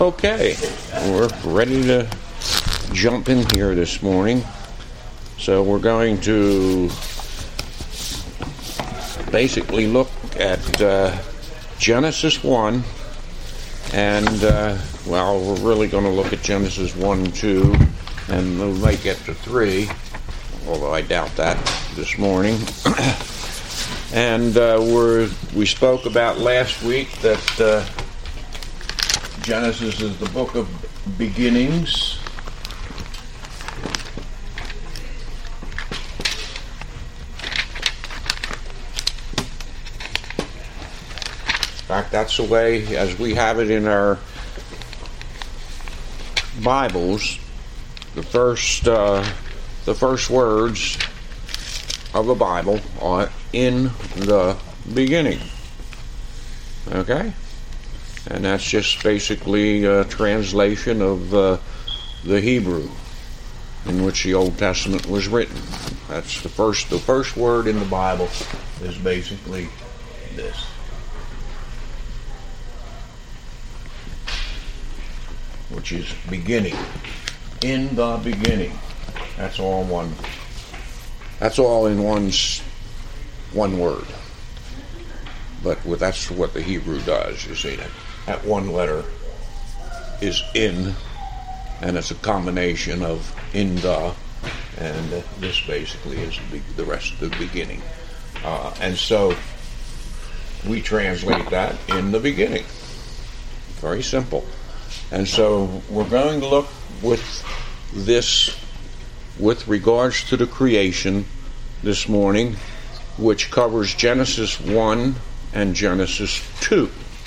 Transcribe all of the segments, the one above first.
Okay, we're ready to jump in here this morning. So we're going to basically look at Genesis 1, and we're really going to look at Genesis 1, 2, and we might get to 3, although I doubt that this morning. And we spoke about last week that Genesis is the book of beginnings. In fact, that's the way, as we have it in our Bibles, the first words of the Bible are in the beginning. Okay? And that's just basically a translation of the Hebrew in which the Old Testament was written. That's the first word in the Bible is basically this. Which is beginning. In the beginning. That's all one. That's all in one word. But that's what the Hebrew does, you see. That one letter is in, and it's a combination of in the, and this basically is the rest of the beginning. And so we translate that in the beginning. Very simple. And so we're going to look with this with regards to the creation this morning, which covers Genesis 1 and Genesis 2,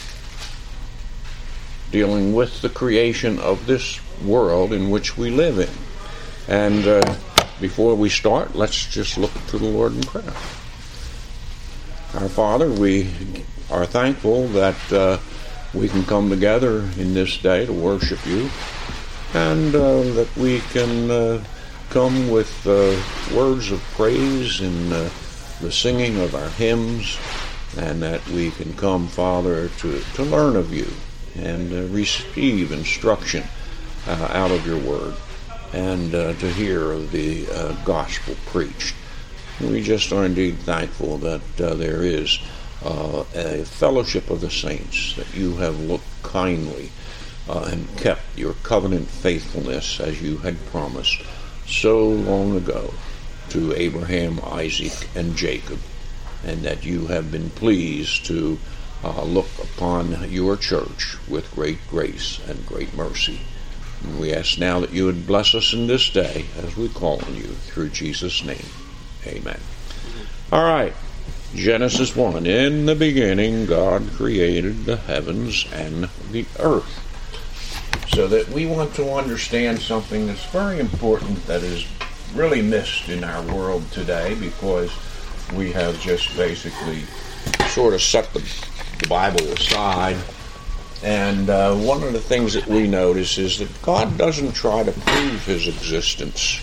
dealing with the creation of this world in which we live in. And before we start, let's just look to the Lord in prayer. Our Father, we are thankful that we can come together in this day to worship you, and that we can come with words of praise and the singing of our hymns, and that we can come, Father, to learn of you and receive instruction out of your word, and to hear of the gospel preached. We just are indeed thankful that there is a fellowship of the saints, that you have looked kindly and kept your covenant faithfulness as you had promised so long ago to Abraham, Isaac, and Jacob, and that you have been pleased to look upon your church with great grace and great mercy. And we ask now that you would bless us in this day as we call on you through Jesus' name. Amen. All right. Genesis 1. In the beginning, God created the heavens and the earth. So that we want to understand something that's very important that is really missed in our world today, because we have just basically sort of set the Bible aside. And one of the things that we notice is that God doesn't try to prove his existence.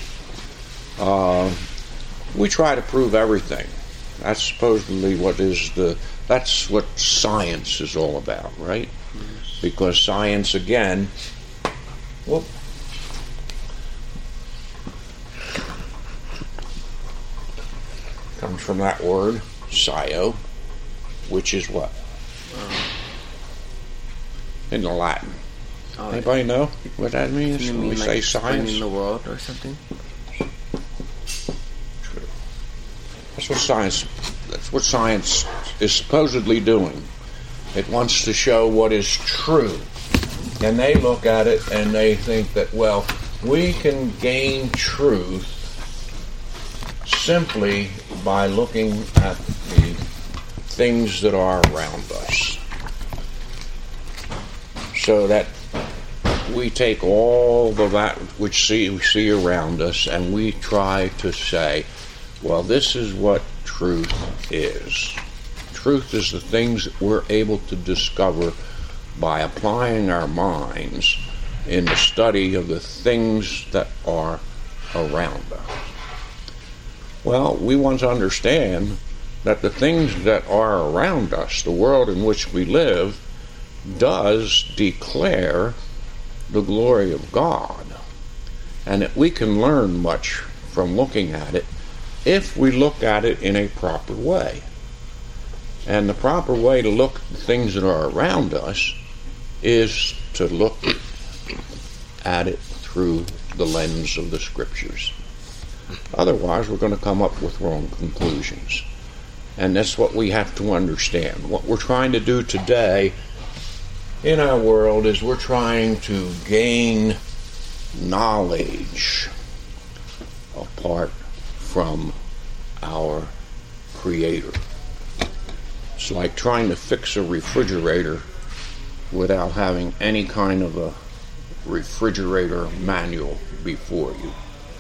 We try to prove everything. That's supposedly that's what science is all about, right? Because science, again, comes from that word, scio, which is what? In the Latin. Anybody know what that means when we say science? In the world or something? That's what science is supposedly doing. It wants to show what is true. And they look at it and they think that, well, we can gain truth simply by looking at the things that are around us. So that we take all of that which we see around us, and we try to say, well, this is what truth is. Truth is the things that we're able to discover by applying our minds in the study of the things that are around us. Well, we want to understand that the things that are around us, the world in which we live, does declare the glory of God, and that we can learn much from looking at it if we look at it in a proper way. And the proper way to look at the things that are around us is to look at it through the lens of the Scriptures. Otherwise, we're going to come up with wrong conclusions. And that's what we have to understand. What we're trying to do today in our world is we're trying to gain knowledge apart from our Creator. It's like trying to fix a refrigerator without having any kind of a refrigerator manual before you.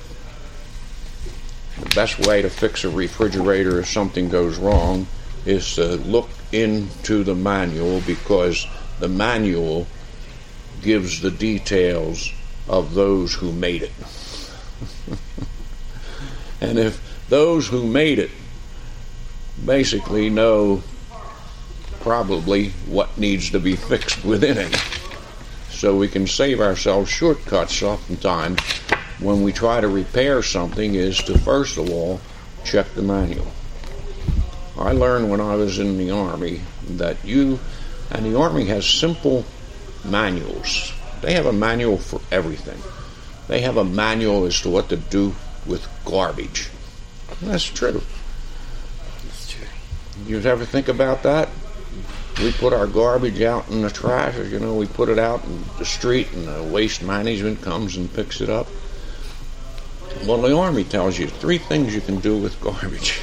The best way to fix a refrigerator if something goes wrong is to look into the manual, because the manual gives the details of those who made it. And if those who made it basically know probably what needs to be fixed within it, so we can save ourselves shortcuts oftentimes when we try to repair something, is to first of all check the manual. I learned when I was in the Army that the Army has simple manuals. They have a manual for everything. They have a manual as to what to do with garbage. And that's true. That's true. You ever think about that? We put our garbage out in the trash, we put it out in the street, and the waste management comes and picks it up. Well, the Army tells you 3 things you can do with garbage.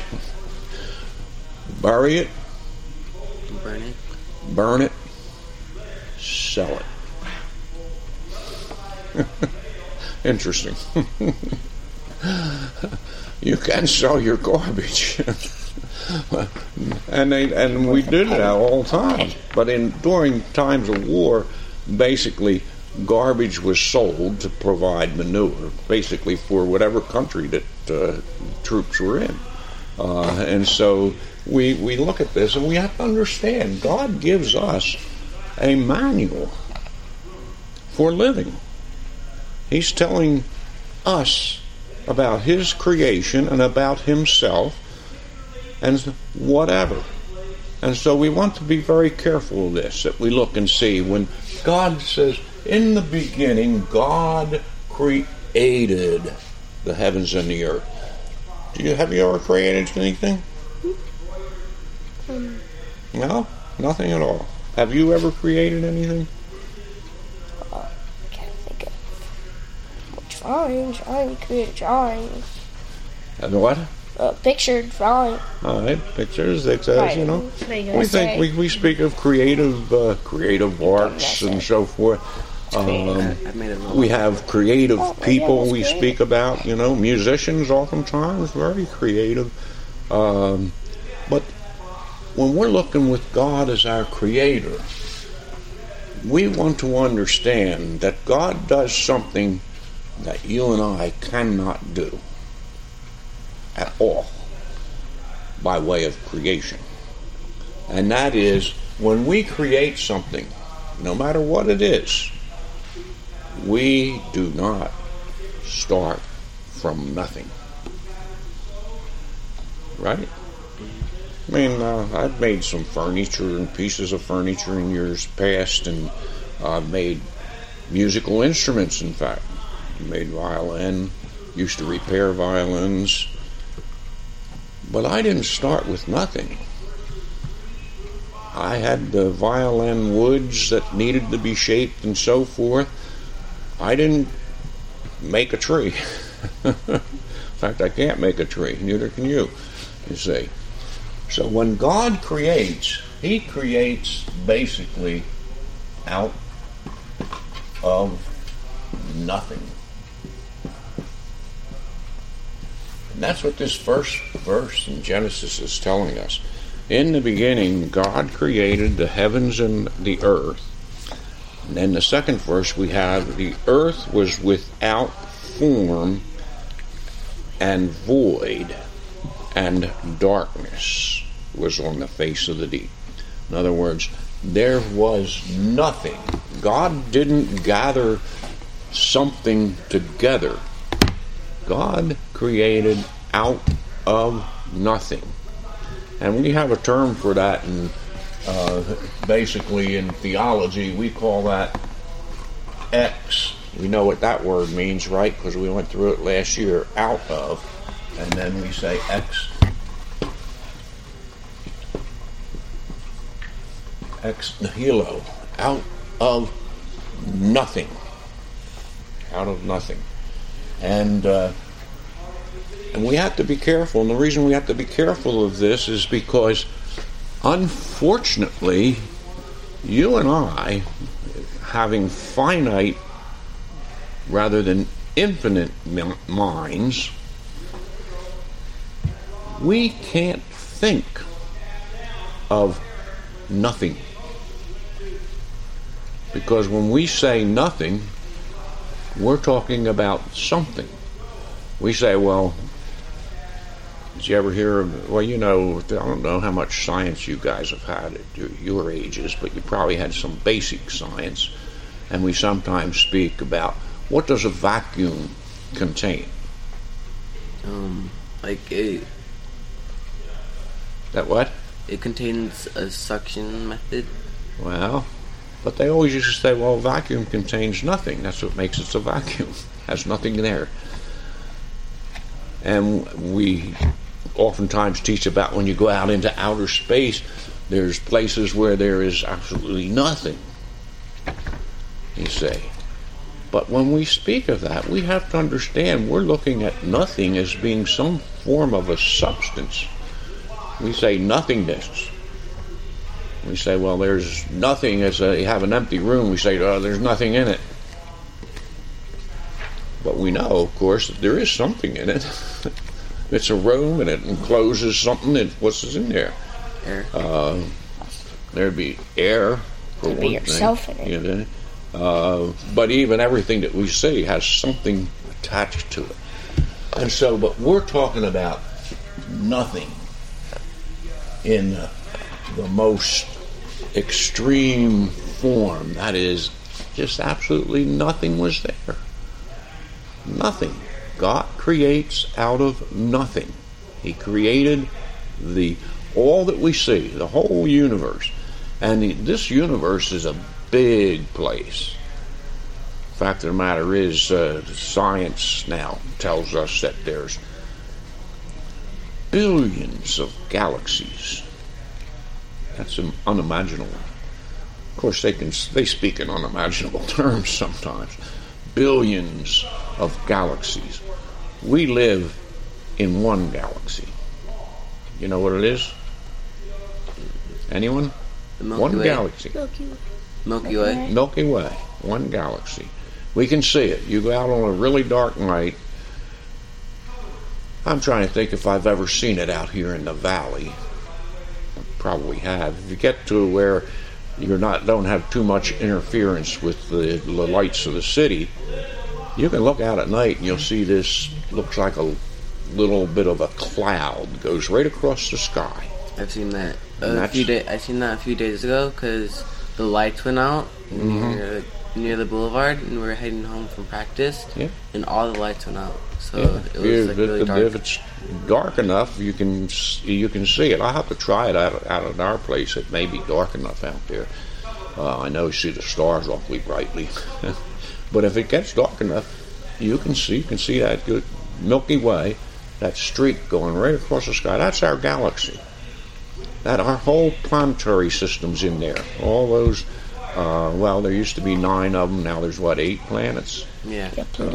Bury it. Burn it. Sell it. Interesting. You can sell your garbage. and we did that all the time. But during times of war, basically garbage was sold to provide manure, basically for whatever country that troops were in. And so we look at this and we have to understand God gives us a manual for living. He's telling us about His creation and about Himself and whatever. And so we want to be very careful of this, that we look and see when God says, in the beginning, God created the heavens and the earth. Have you ever created anything? No? Nothing at all. Have you ever created anything? Can't think of drawings. I created drawings. And what? Picture drawing. All right, pictures. It says, we speak of creative arts and so forth. We have creative people we speak about. Musicians oftentimes very creative. But when we're looking with God as our Creator, we want to understand that God does something that you and I cannot do at all by way of creation. And that is, when we create something, no matter what it is, we do not start from nothing. Right? I mean, I've made some furniture and pieces of furniture in years past, and made musical instruments, in fact. Made violin, used to repair violins. But I didn't start with nothing. I had the violin woods that needed to be shaped and so forth. I didn't make a tree. In fact, I can't make a tree. Neither can you see. So when God creates, He creates basically out of nothing. And that's what this first verse in Genesis is telling us. In the beginning, God created the heavens and the earth. And then the second verse we have, the earth was without form and void, and darkness was on the face of the deep. In other words, there was nothing. God didn't gather something together. God created out of nothing. And we have a term for that, and basically in theology we call that ex. We know what that word means, right? Because we went through it last year. Out of, and then we say ex nihilo, out of nothing. Out of nothing. And we have to be careful. And the reason we have to be careful of this is because, unfortunately, you and I, having finite rather than infinite minds, we can't think of nothing. Because when we say nothing, we're talking about something. We say, well, did you ever hear of, well, you know, I don't know how much science you guys have had at your ages, but you probably had some basic science. And we sometimes speak about, what does a vacuum contain? That what? It contains a suction method. Well, but they always used to say, well, a vacuum contains nothing. That's what makes it a vacuum. Has nothing there. And we oftentimes teach about when you go out into outer space, there's places where there is absolutely nothing, you say. But when we speak of that, we have to understand we're looking at nothing as being some form of a substance. We say nothingness. We say, well, there's nothing. As you have an empty room, we say, oh, there's nothing in it. But we know, of course, that there is something in it. It's a room, and it encloses something. And what's in there? Air. There'd be air. There'd be yourself in it. But even everything that we see has something attached to it. And so, but we're talking about nothing in the most extreme form. That is, just absolutely nothing was there. Nothing. God creates out of nothing. He created all that we see, the whole universe. And this universe is a big place. The fact of the matter is, science now tells us that there's billions of galaxies. That's unimaginable. Of course, they speak in unimaginable terms sometimes. Billions of galaxies. We live in one galaxy. You know what it is? Anyone? The Milky One Way. galaxy. Milky Way. Milky Way. One galaxy. We can see it. You go out on a really dark night. I'm trying to think if I've ever seen it out here in the valley. Probably have. If you get to where don't have too much interference with the lights of the city, you can look out at night and you'll see this looks like a little bit of a cloud goes right across the sky. I've seen that I seen that a few days ago because the lights went out near the boulevard, and we were heading home from practice. Yeah. And all the lights went out, so it was If really dark. it's dark enough, you can see it. I'll have to try it out at our place. It may be dark enough out there. I know you see the stars awfully brightly, but if it gets dark enough, you can see that good Milky Way, that streak going right across the sky. That's our galaxy. That our whole planetary system's in there. All those. There used to be 9 of them. Now there's 8 planets. Yeah.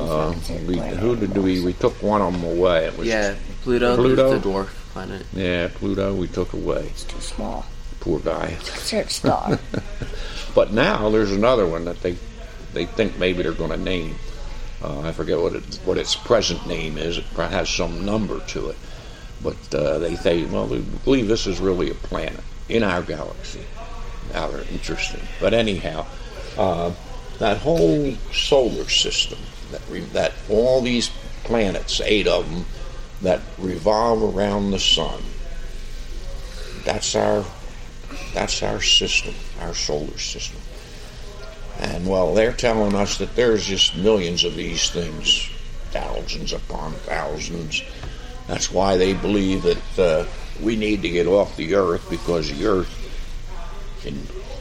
We took one of them away. It was Pluto. Pluto? The dwarf planet. Yeah, Pluto we took away. It's too small. Poor guy. It's a star. But now there's another one that they think maybe they're going to name. I forget what its present name is. It has some number to it. But they say, we believe this is really a planet in our galaxy. Now they're interesting. But anyhow, that whole solar system, that all these planets, 8 of them, that revolve around the sun, that's our That's our system, our solar system. And, well, they're telling us that there's just millions of these things, thousands upon thousands. That's why they believe that we need to get off the Earth, because the Earth in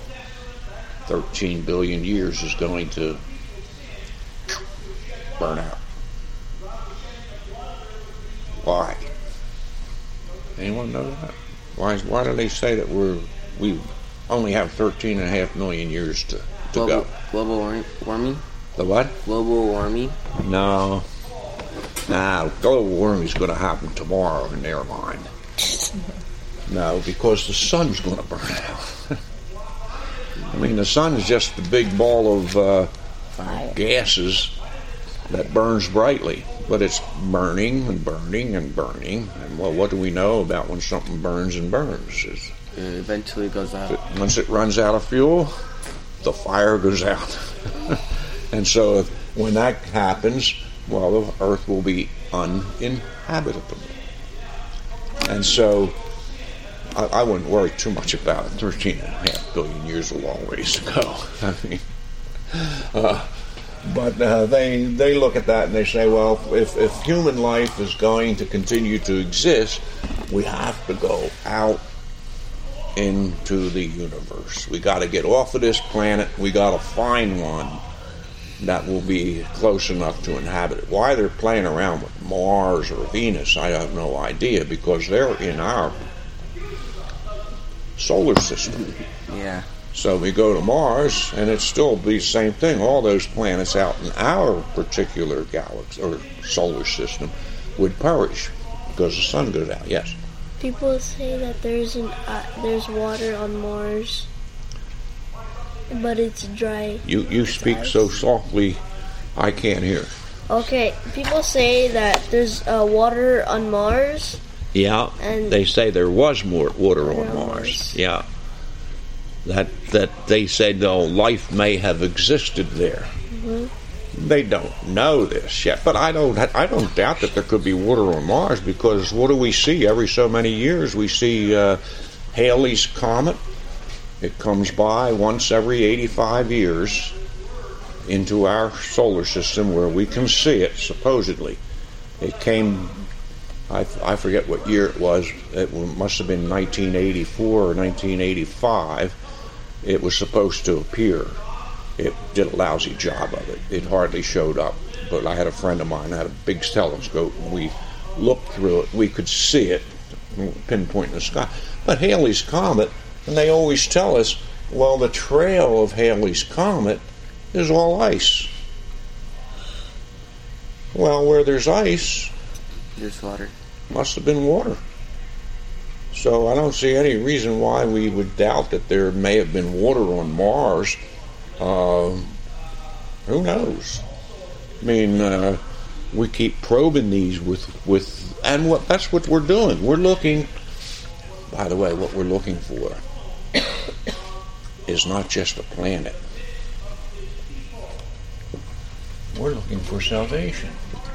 13 billion years is going to burn out. Why? Anyone know that? Why do they say that we only have 13.5 million years to go? Global warming? The what? Global warming? No. Global warming is going to happen tomorrow in their mind. No, because the sun's going to burn out. I mean, the sun is just a big ball of gases that burns brightly, but it's burning and burning and burning. And, well, what do we know about when something burns and burns? It eventually goes out. Once it runs out of fuel, the fire goes out. And so when that happens, well, the Earth will be uninhabitable. And so I wouldn't worry too much about it. 13.5 billion years is a long ways to go. I mean, but they look at that and they say, well, if human life is going to continue to exist, we have to go out into the universe. We got to get off of this planet. We got to find one that will be close enough to inhabit it. Why they're playing around with Mars or Venus, I have no idea, because they're in our solar system. Yeah. So we go to Mars, and it still be the same thing. All those planets out in our particular galaxy or solar system would perish because the sun goes out. Yes. People say that there's water on Mars, but it's dry. You speak so softly, I can't hear. Okay, people say that there's water on Mars. Yeah, and they say there was more water on Mars. Yeah, that they say though life may have existed there. Mm-hmm. They don't know this yet, but I don't doubt that there could be water on Mars, because what do we see every so many years? We see Halley's Comet. It comes by once every 85 years into our solar system where we can see it, supposedly. It came, I forget what year it was. It must have been 1984 or 1985. It was supposed to appear. It did a lousy job of it. It hardly showed up. But I had a friend of mine that had a big telescope, and we looked through it. We could see it, pinpoint in the sky. But Halley's Comet, and they always tell us, well, the trail of Halley's Comet is all ice. Well, where there's ice, there's water. Must have been water. So I don't see any reason why we would doubt that there may have been water on Mars. Who knows? I mean, we keep probing these with and that's what we're doing. We're looking. By the way, what we're looking for is not just a planet. We're looking for salvation.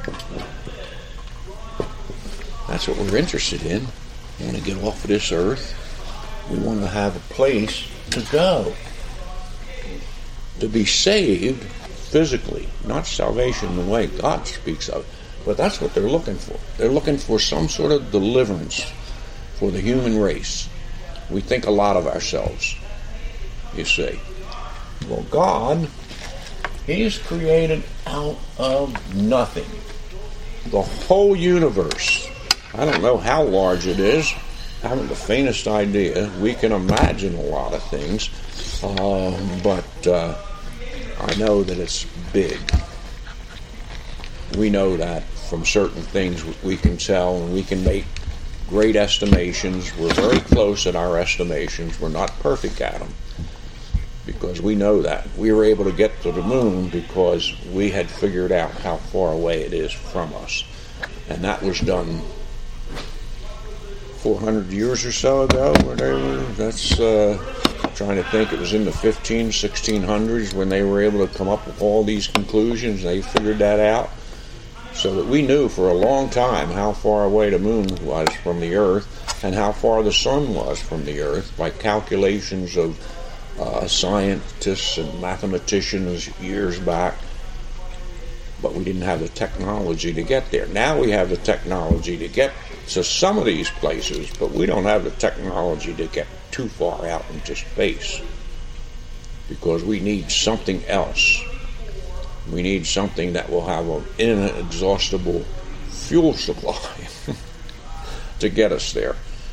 That's what we're interested in. We want to get off of this earth. We want to have a place to go. To be saved physically, not salvation the way God speaks of it. But that's what they're looking for. They're looking for some sort of deliverance for the human race. We think a lot of ourselves, you see. Well, God, He's created out of nothing the whole universe. I don't know how large it is. I haven't the faintest idea. We can imagine a lot of things, but I know that it's big. We know that from certain things we can tell, and we can make great estimations. We're very close at our estimations. We're not perfect at them, because we know that. We were able to get to the moon because we had figured out how far away it is from us. And that was done 400 years or so ago. That's trying to think. It was in the 1600s when they were able to come up with all these conclusions. They figured that out. so that we knew for a long time how far away the moon was from the earth and how far the sun was from the earth by calculations of scientists and mathematicians years back. But we didn't have the technology to get there. Now we have the technology to get to some of these places, but we don't have the technology to get too far out into space, because we need something else. We need something that will have an inexhaustible fuel supply to get us there.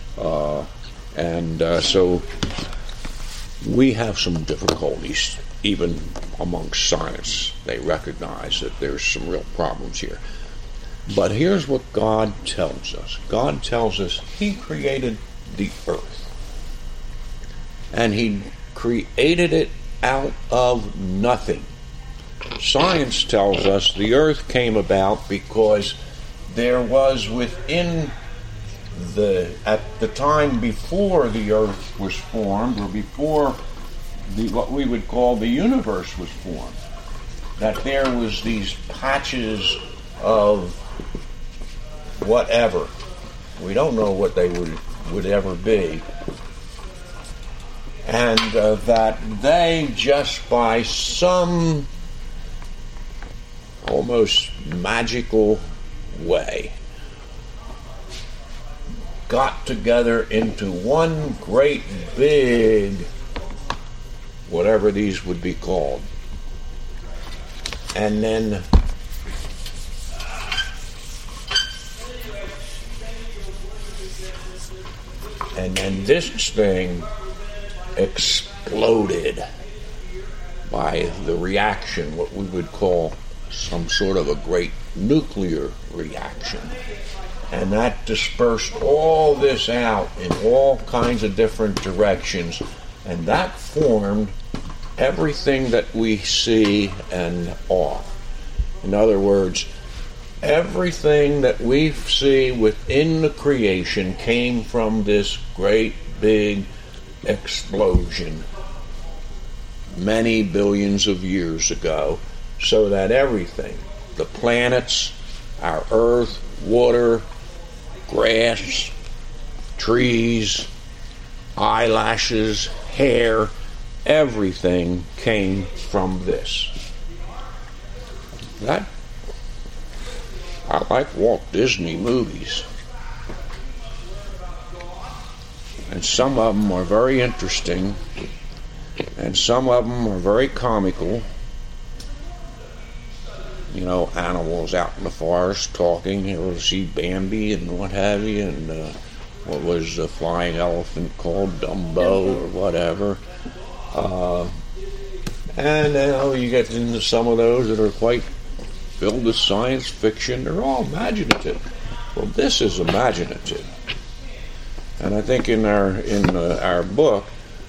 So we have some difficulties, even amongst science. They recognize that there's some real problems here. But here's what God tells us. God tells us He created the earth. And He created it out of nothing. Science tells us the earth came about because there was within at the time before the earth was formed, or before what we would call the universe was formed, that there was these patches of whatever. We don't know what they would ever be. And that they, just by some almost magical way, got together into one great big, whatever these would be called. And then this thing exploded by the reaction, what we would call some sort of a great nuclear reaction. And that dispersed all this out in all kinds of different directions, and that formed everything that we see and are. In other words, everything that we see within the creation came from this great big explosion many billions of years ago, so that everything, the planets, our earth, water, grass, trees, eyelashes, hair, everything came from this. I like Walt Disney movies. And some of them are very interesting, and some of them are very comical. You know, animals out in the forest talking. You'll see Bambi and what have you, and what was the flying elephant called, Dumbo or whatever. And you get into some of those that are quite filled with science fiction. They're all imaginative. Well, this is imaginative. And I think in our book,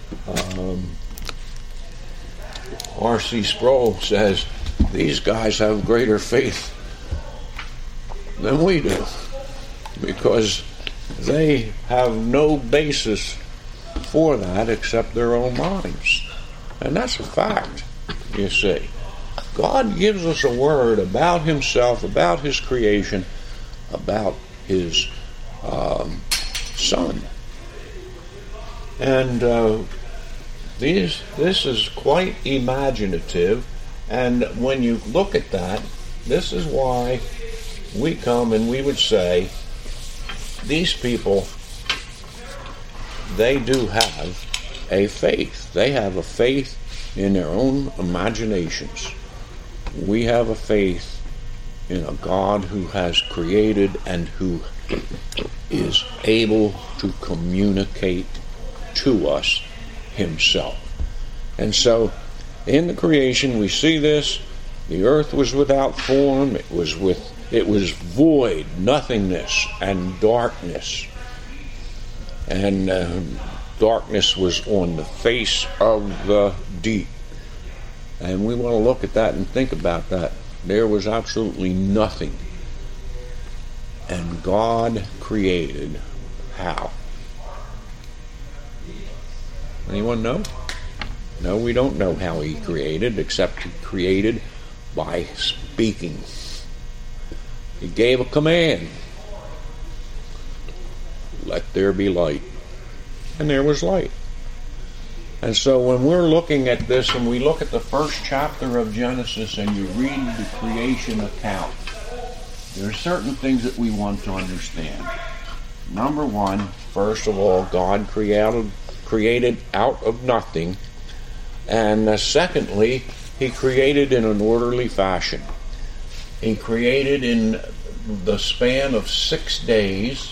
R.C. Sproul says these guys have greater faith than we do, because they have no basis for that except their own minds. And that's a fact, you see. God gives us a word about Himself, about His creation, about His Son. And this is quite imaginative, and when you look at that, this is why we come and we would say, these people, they do have a faith. They have a faith in their own imaginations. We have a faith in a God who has created and who is able to communicate to us Himself. And so in the creation we see this. The earth was without form, it was void, nothingness, and darkness. And darkness was on the face of the deep. And we want to look at that and think about that. There was absolutely nothing. And God created how? Anyone know? No, we don't know how He created, except He created by speaking. He gave a command. Let there be light. And there was light. And so when we're looking at this and we look at the first chapter of Genesis and you read the creation account, there are certain things that we want to understand. Number one, first of all, God created out of nothing. And secondly, He created in an orderly fashion. He created in the span of 6 days.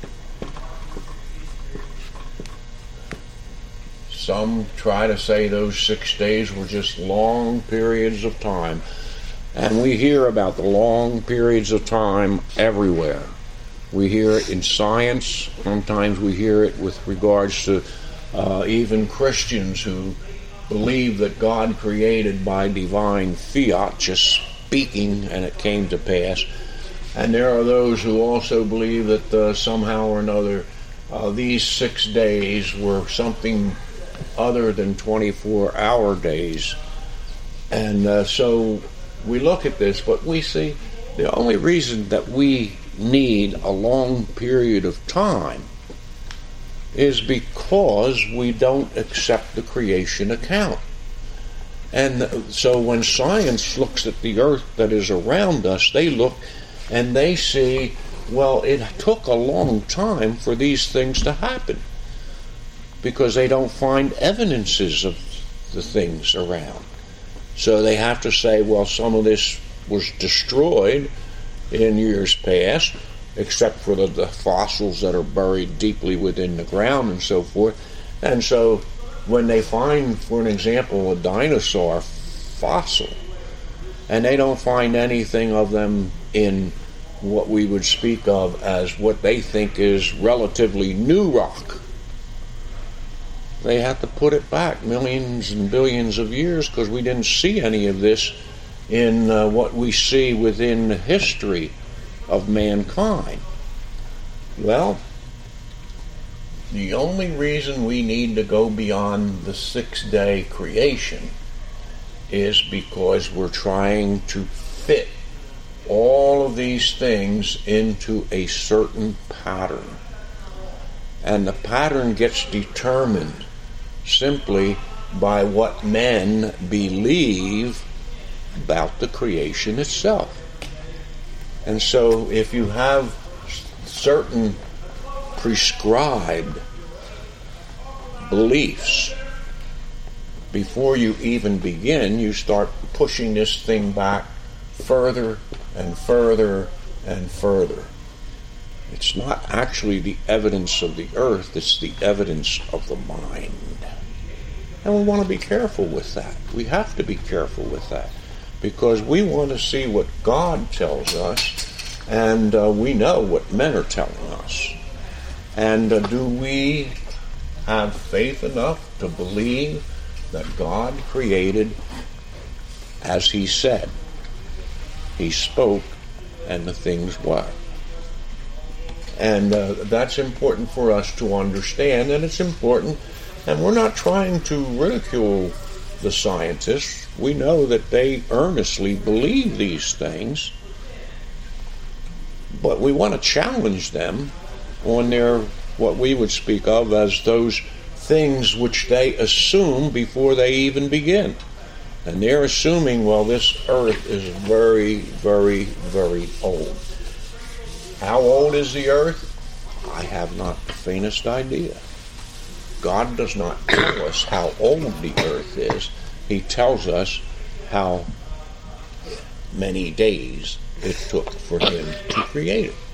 Some try to say those 6 days were just long periods of time. And we hear about the long periods of time everywhere. We hear it in science. Sometimes we hear it with regards to even Christians who believe that God created by divine fiat, just speaking, and it came to pass. And there are those who also believe that somehow or another these 6 days were something other than 24-hour days. And so we look at this, but we see the only reason that we need a long period of time is because we don't accept the creation account. And so when science looks at the earth that is around us, they look and they see, well, it took a long time for these things to happen because they don't find evidences of the things around. So they have to say, well, some of this was destroyed in years past, except for the fossils that are buried deeply within the ground and so forth. And so when they find, for an example, a dinosaur fossil, and they don't find anything of them in what we would speak of as what they think is relatively new rock, they have to put it back millions and billions of years because we didn't see any of this in what we see within the history of mankind. Well, the only reason we need to go beyond the 6-day creation is because we're trying to fit all of these things into a certain pattern. And the pattern gets determined simply by what men believe about the creation itself. And so if you have certain prescribed beliefs, before you even begin, you start pushing this thing back further and further and further. It's not actually the evidence of the earth, it's the evidence of the mind. And we want to be careful with that. We have to be careful with that. Because we want to see what God tells us, and we know what men are telling us. And do we have faith enough to believe that God created as He said? He spoke, and the things were. And that's important for us to understand, and it's important. And we're not trying to ridicule the scientists. We know that they earnestly believe these things, but we want to challenge them on their, what we would speak of as those things which they assume before they even begin. And they're assuming, well, this earth is very, very, very old. How old is the earth? I have not the faintest idea. God does not tell us how old the earth is. He tells us how many days it took for Him to create it.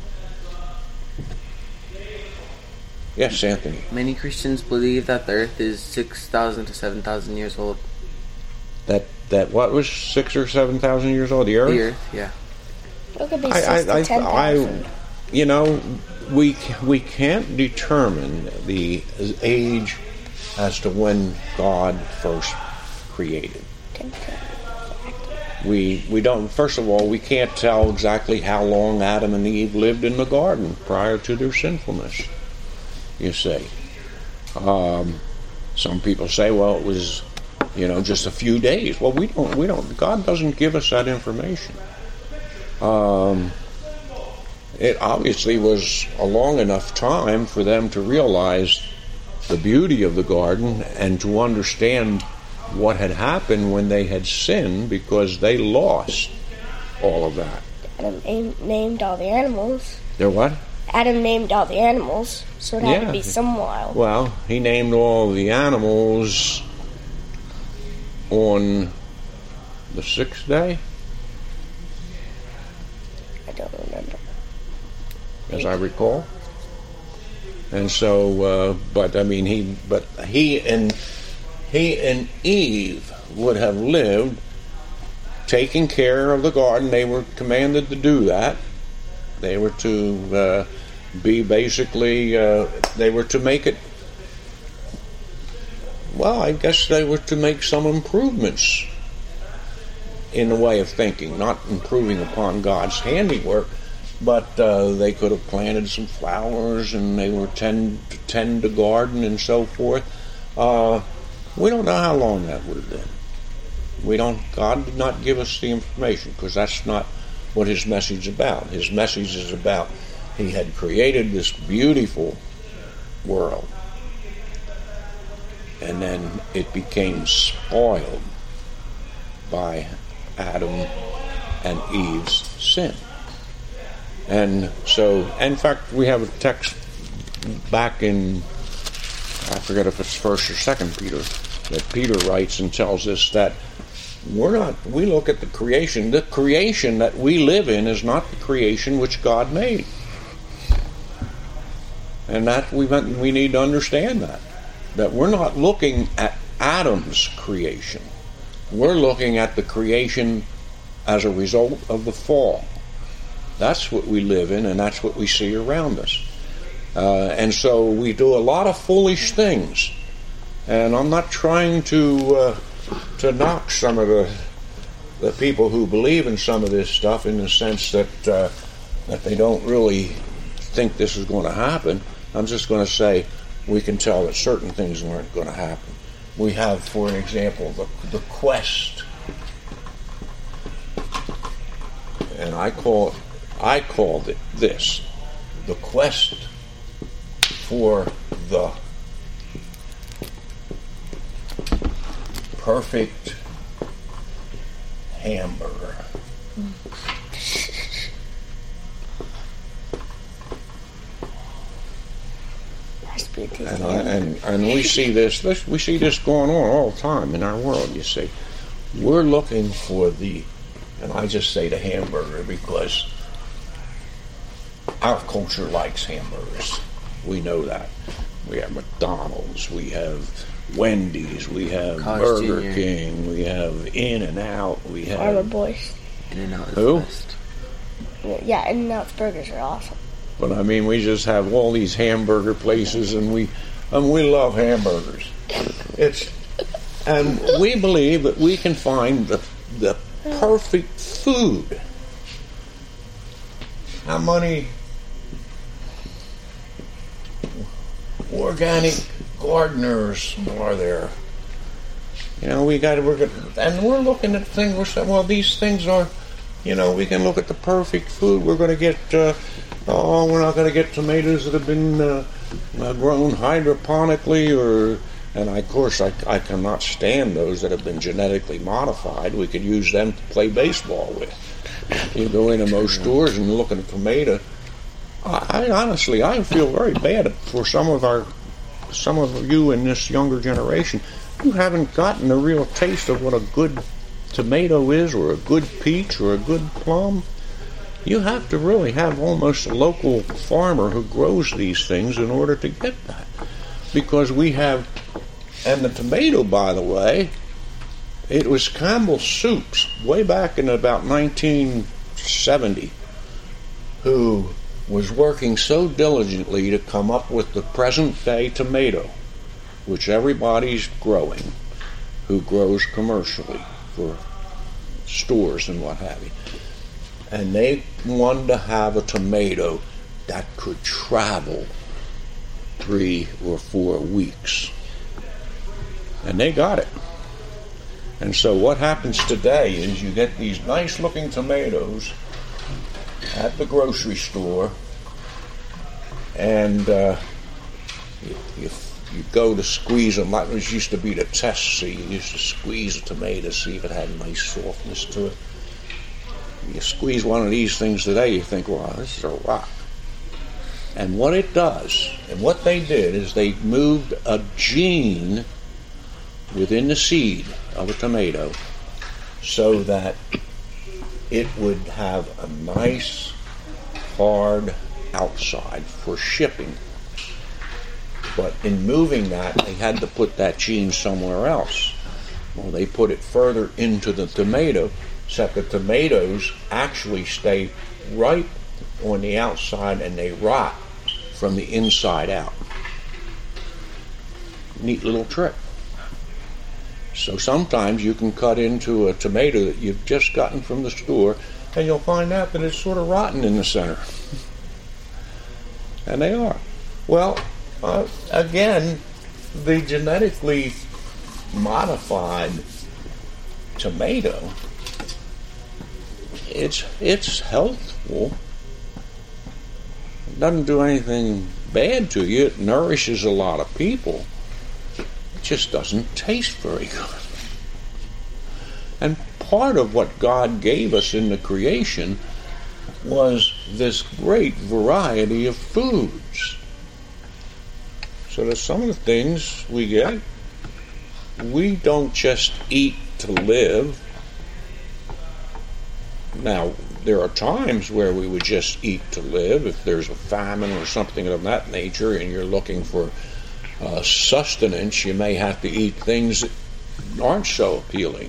Yes, Anthony. Many Christians believe that the earth is 6,000 to 7,000 years old. That what was 6,000 or 7,000 years old? The earth? The earth, yeah. It could be 6 to 10,000. You know, we can't determine the age as to when God first created. We don't. First of all, we can't tell exactly how long Adam and Eve lived in the garden prior to their sinfulness. You see, some people say, well, it was, just a few days. Well, we don't. God doesn't give us that information. It obviously was a long enough time for them to realize the beauty of the garden and to understand what had happened when they had sinned, because they lost all of that. Adam named all the animals. They're what? Adam named all the animals, so it had to be some while. Well, he named all the animals on the sixth day, I don't remember. as I recall. And so, but he and Eve would have lived taking care of the garden. They were commanded to do that. They were to be basically, they were to make it, well, I guess they were to make some improvements in the way of thinking, not improving upon God's handiwork, but they could have planted some flowers, and they were tend the garden and so forth. We don't know how long that would have been. God did not give us the information, because that's not what his message is about. His message is about he had created this beautiful world, and then it became spoiled by Adam and Eve's sin. And so, in fact, we have a text back in, I forget if it's 1st or 2nd Peter, that Peter writes and tells us that we look at the creation that we live in is not the creation which God made. And that we need to understand that we're not looking at Adam's creation. We're looking at the creation as a result of the fall. That's what we live in, and that's what we see around us. And so we do a lot of foolish things. And I'm not trying to knock some of the people who believe in some of this stuff, in the sense that they don't really think this is going to happen. I'm just going to say we can tell that certain things aren't going to happen. We have, for example, the quest, and I called it this: the quest for the perfect hamburger. And we see this going on all the time in our world. You see, we're looking for and I just say the hamburger because our culture likes hamburgers. We know that. We have McDonald's, we have Wendy's, we have Burger King, we have In-N-Out, we have Farmer Boys. In-N-Out is who? the best. Yeah, In-N-Out's burgers are awesome. But I mean, we just have all these hamburger places, and we love hamburgers. And we believe that we can find the perfect food. How many organic gardeners are there? You know, we're looking at things. We're saying, well, these things are, we can look at the perfect food. We're going to get. We're not going to get tomatoes that have been grown hydroponically, and of course I cannot stand those that have been genetically modified. We could use them to play baseball with. You go into most stores and look at a tomato. I honestly feel very bad for some of you in this younger generation. You haven't gotten a real taste of what a good tomato is, or a good peach, or a good plum. You have to really have almost a local farmer who grows these things in order to get that. Because we have, and the tomato, by the way, it was Campbell Soups way back in about 1970 who was working so diligently to come up with the present day tomato, which everybody's growing, who grows commercially for stores and what have you. And they wanted to have a tomato that could travel 3 or 4 weeks. And they got it. And so what happens today is you get these nice looking tomatoes at the grocery store, and you go to squeeze them. That was used to be the test. See, you used to squeeze a tomato, see if it had a nice softness to it. You squeeze one of these things today, you think, wow, this is a rock. And what it does, and what they did, is they moved a gene within the seed of a tomato so that it would have a nice, hard outside for shipping. But in moving that, they had to put that gene somewhere else. Well, they put it further into the tomato so that the tomatoes actually stay ripe on the outside and they rot from the inside out. Neat little trick. So sometimes you can cut into a tomato that you've just gotten from the store and you'll find out that it's sort of rotten in the center. And they are. Well, again, the genetically modified tomato, it's healthful. It doesn't do anything bad to you. It nourishes a lot of people. It just doesn't taste very good. And part of what God gave us in the creation was this great variety of foods. So that some of the things we get, we don't just eat to live. Now, there are times where we would just eat to live. If there's a famine or something of that nature and you're looking for sustenance, you may have to eat things that aren't so appealing.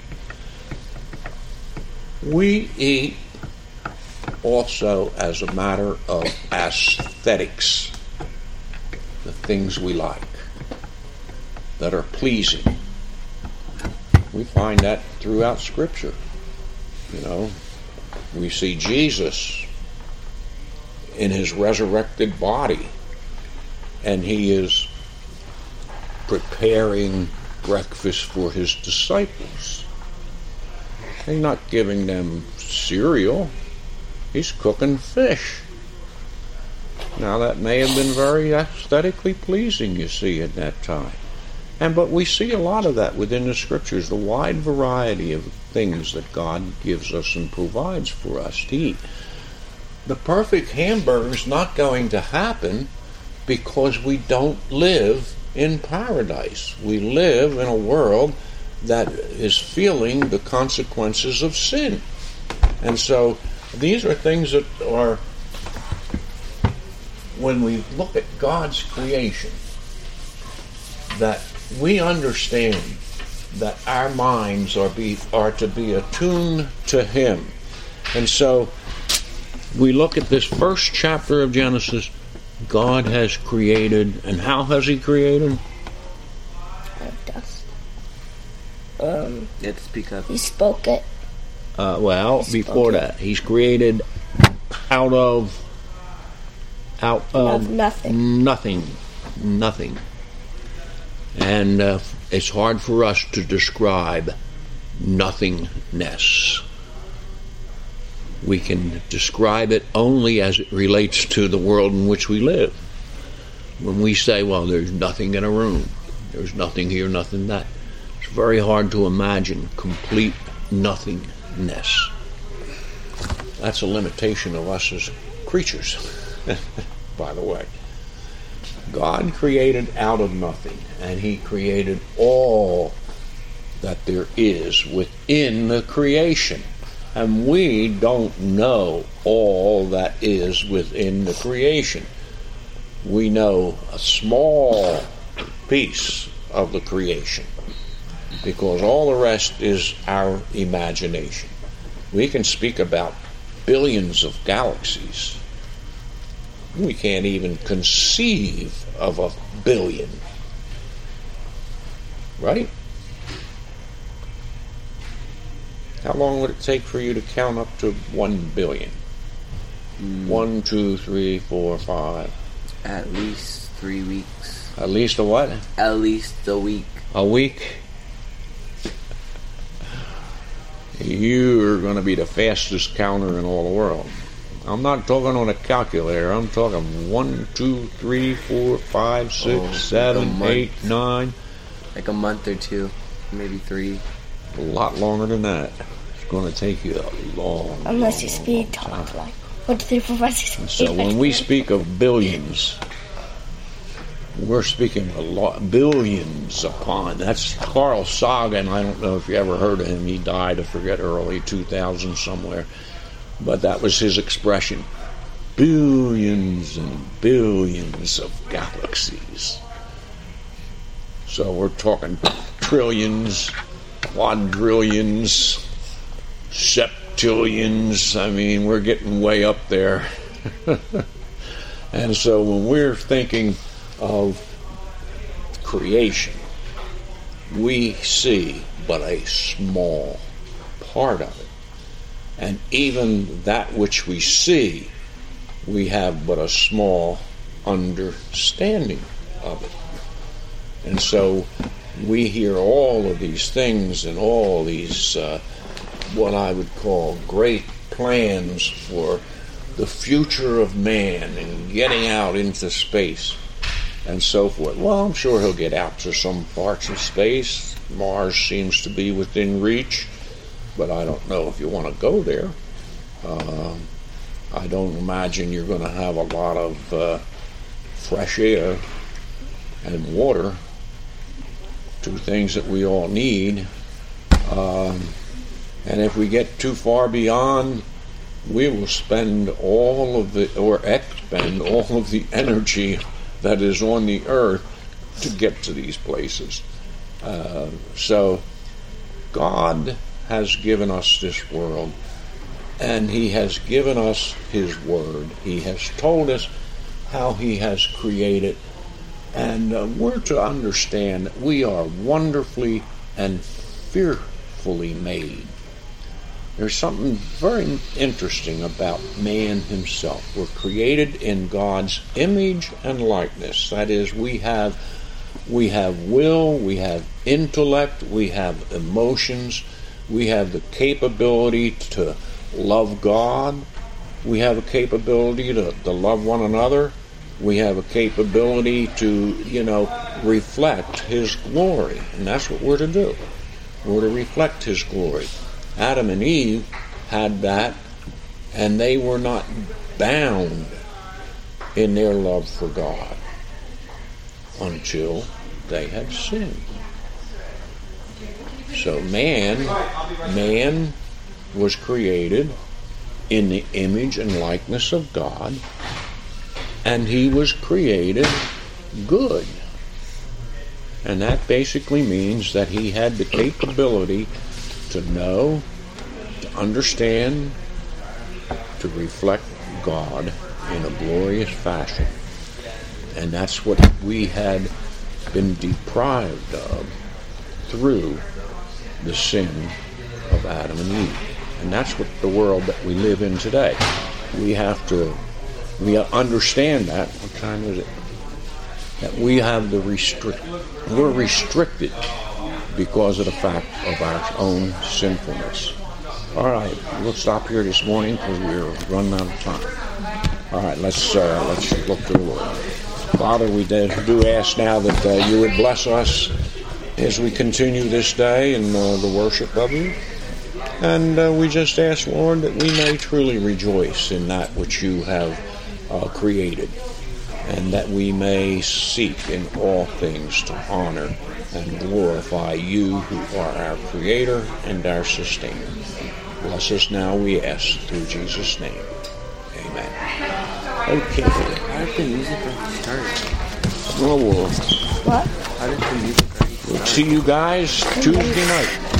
We eat also as a matter of aesthetics, the things we like, that are pleasing. We find that throughout Scripture. You know, we see Jesus in his resurrected body, and he is preparing breakfast for his disciples. He's not giving them cereal. He's cooking fish. Now that may have been very aesthetically pleasing, you see, at that time. But we see a lot of that within the Scriptures, the wide variety of things that God gives us and provides for us to eat. The perfect hamburger is not going to happen because we don't live in paradise. We live in a world that is feeling the consequences of sin. And so these are things that are, when we look at God's creation, that we understand that our minds are to be attuned to Him. And so we look at this first chapter of Genesis. God has created, and how has He created? Dust. Speak up. He spoke it. Before that, He's created out of nothing. Nothing. And it's hard for us to describe nothingness. We can describe it only as it relates to the world in which we live. When we say, well, there's nothing in a room, there's nothing here, nothing that, it's very hard to imagine complete nothingness. That's a limitation of us as creatures, by the way. God created out of nothing, and He created all that there is within the creation. And we don't know all that is within the creation. We know a small piece of the creation, because all the rest is our imagination. We can speak about billions of galaxies. We can't even conceive of a billion. Right? How long would it take for you to count up to 1 billion? 1, 2, 3, 4, 5. At least 3 weeks. At least a what? At least a week. A week? You're going to be the fastest counter in all the world. I'm not talking on a calculator. I'm talking 1, 2, 3, 4, 5, 6, 7, 8, 9. Like a month or 2, maybe 3. A lot longer than that. It's going to take you a long, unless long, you speed talk like 1, 2, 3, 4, 5, 6, 7, 8. So when we speak of billions, we're speaking a lot, billions upon. That's Carl Sagan. I don't know if you ever heard of him. He died, I forget, early 2000 somewhere. But that was his expression. Billions and billions of galaxies. So we're talking trillions, quadrillions, septillions. I mean, we're getting way up there. And so when we're thinking of creation, we see but a small part of it. And even that which we see, we have but a small understanding of it. And so we hear all of these things and all these what I would call great plans for the future of man and getting out into space and so forth. Well, I'm sure he'll get out to some parts of space. Mars seems to be within reach, but I don't know if you want to go there. I don't imagine you're going to have a lot of fresh air and water, two things that we all need. And if we get too far beyond, we will spend all of the, or expend all of the energy that is on the earth to get to these places. So God has given us this world, and He has given us His Word. He has told us how He has created, and we're to understand that we are wonderfully and fearfully made. There's something very interesting about man himself. We're created in God's image and likeness. That is, we have will, we have intellect, we have emotions, we have the capability to love God, we have a capability to love one another, we have a capability to, reflect His glory. And that's what we're to do. We're to reflect His glory. Adam and Eve had that, and they were not bound in their love for God until they had sinned. So man was created in the image and likeness of God, and he was created good. And that basically means that he had the capability to know, to understand, to reflect God in a glorious fashion. And that's what we had been deprived of through the sin of Adam and Eve. And that's what the world that we live in today. We understand that. What time is it? That we have we're restricted because of the fact of our own sinfulness. All right, we'll stop here this morning because we're running out of time. All right, let's look to the Lord. Father, we do ask now that you would bless us as we continue this day in the worship of you. And we just ask, Lord, that we may truly rejoice in that which you have created, and that we may seek in all things to honor and glorify you, who are our Creator and our Sustainer. Bless us now, we ask, through Jesus' name. Amen. Okay. How did the music start? Oh, What? How did the music start? we'll see you guys Tuesday night.